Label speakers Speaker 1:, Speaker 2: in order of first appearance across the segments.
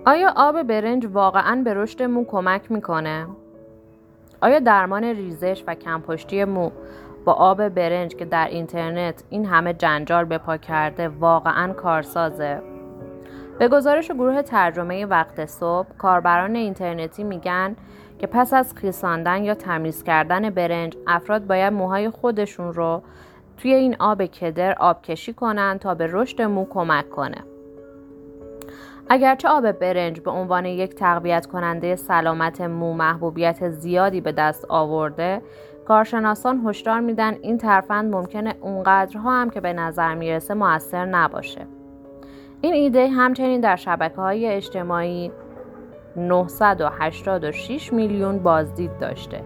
Speaker 1: آیا آب برنج واقعاً به رشد مو کمک میکنه؟ آیا درمان ریزش و کمپشتی مو با آب برنج که در اینترنت این همه جنجال به پا کرده واقعاً کارسازه؟ به گزارش گروه ترجمه وقت صبح، کاربران اینترنتی میگن که پس از خیساندن یا تمیز کردن برنج، افراد باید موهای خودشون رو توی این آب کدر آبکشی کنن تا به رشد مو کمک کنه. اگرچه آب برنج به عنوان یک تقویت کننده سلامت مو محبوبیت زیادی به دست آورده، کارشناسان هشدار میدن این ترفند ممکنه اونقدرها هم که به نظر میرسه مؤثر نباشه. این ایده همچنین در شبکه‌های اجتماعی 986 میلیون بازدید داشته.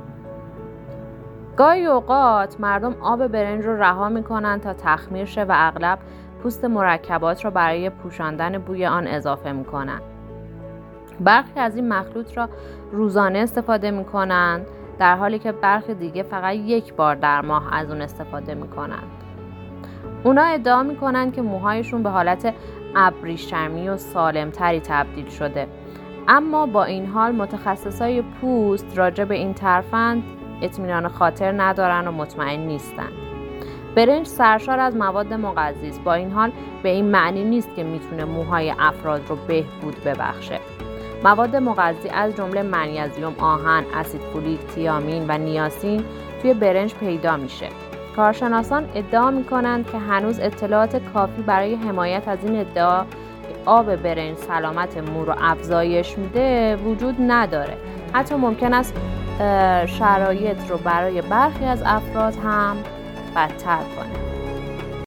Speaker 1: گاهی اوقات مردم آب برنج رو رها میکنن تا تخمیر شه و اغلب پوست مرکبات رو برای پوشاندن بوی آن اضافه میکنن. برخی از این مخلوط را روزانه استفاده میکنن، در حالی که برخی دیگه فقط یک بار در ماه از اون استفاده میکنن. اونا ادعا میکنن که موهایشون به حالت ابریشمی و سالمتری تبدیل شده، اما با این حال متخصصای پوست راجع به این ترفند اطمینان خاطر ندارن و مطمئن نیستن. برنج سرشار از مواد مغذی است، با این حال به این معنی نیست که میتونه موهای افراد رو بهبود ببخشه. مواد مغذی از جمله منیزیم، آهن، اسید فولیک، تیامین و نیاسین توی برنج پیدا میشه. کارشناسان ادعا میکنند که هنوز اطلاعات کافی برای حمایت از این ادعا آب برنج سلامت مو رو افزایش میده وجود نداره. حتی ممکن است شرایط رو برای برخی از افراد هم بدتر کنه.